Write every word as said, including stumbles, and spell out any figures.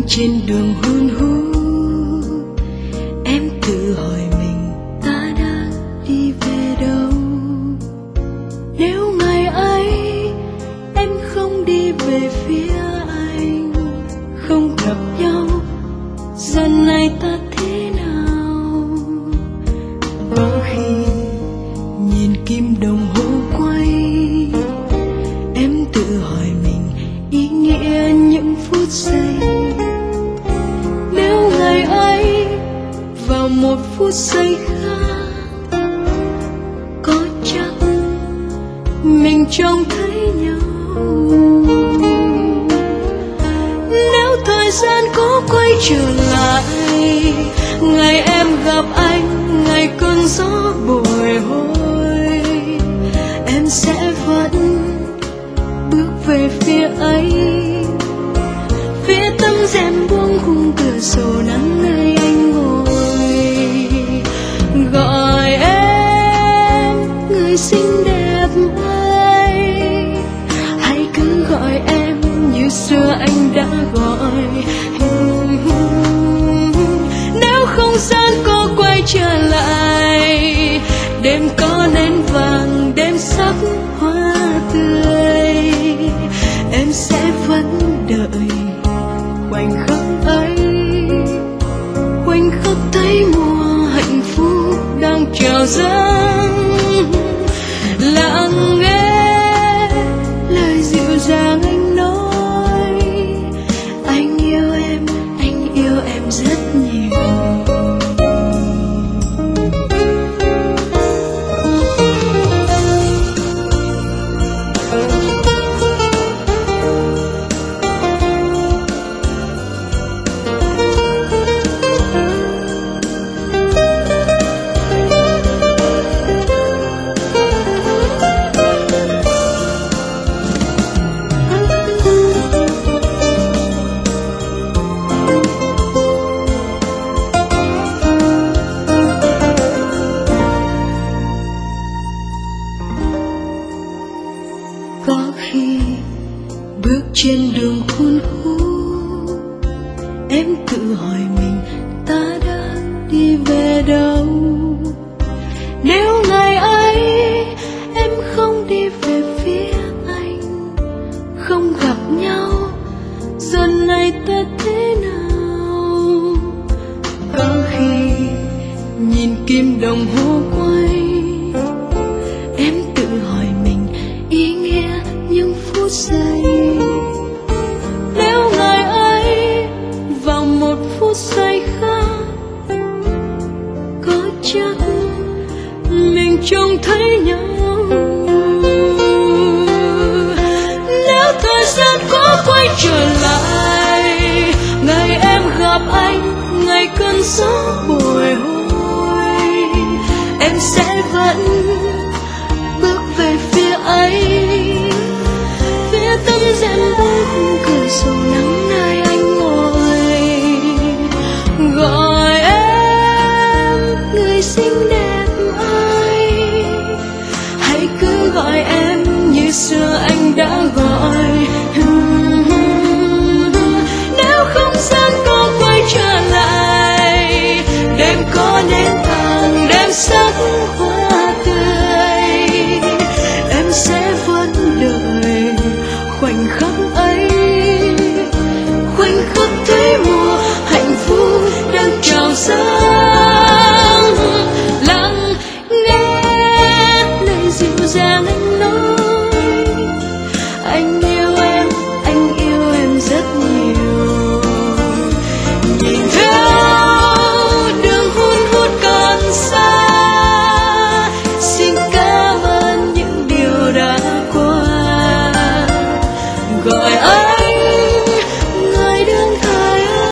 trên đường hun hút, em tự hỏi mình ta đang đi về đâu. Nếu ngày ấy em không đi về phía anh, không gặp nhau, giờ này ta thế nào? Có khi nhìn kim đồng hồ quay, em tự hỏi mình ý nghĩa những phút giây. Nếu ngày ấy vào một phút giây khác, có chắc mình trông thấy nhau? Nếu thời gian có quay trở lại, ngày em gặp anh, ngày cơn gió bồi hồi, em sẽ vẫn bước về phía ấy, phía tấm rèm buông khung cửa sổ nắng nơi anh ngồi. Gọi em người xinh đẹp ơi, hãy cứ gọi em như xưa anh đã gọi. Nếu không gian có quay trở lại, đêm có nến vàng, đêm sắc hoa tươi, em sẽ vẫn đợi khoảnh khắc ấy, khoảnh khắc thấy mùa hạnh phúc đang trào dâng. Lặng nghe lời dịu dàng anh nói, anh yêu em, anh yêu em rất nhiều. Có khi bước trên đường hun hút, em tự hỏi mình ta đã đi về đâu. Nếu ngày ấy em không đi về phía anh, không gặp nhau, giờ này ta thế nào? Có khi nhìn kim đồng hồ quay, em tự hỏi mình ý nghĩa những phút giây. Nếu ngày ấy vào một phút giây khác, có chắc mình trông thấy nhau? Nếu thời gian có quay trở lại, ngày em gặp anh, ngày cơn gió bồi hồi, em sẽ vẫn bước về phía ấy, phía tấm rèm buông cửa sổ nắng nơi anh ngồi. Gọi em người xinh đẹp ơi, hãy cứ gọi em như xưa anh đã gọi. Nếu không gian có quay trở lại, đêm có nến vàng, đêm sắc hoa tươi, em sẽ vẫn đợi khoảnh khắc ấy, khoảnh khắc thấy mùa hạnh phúc đang trào dâng.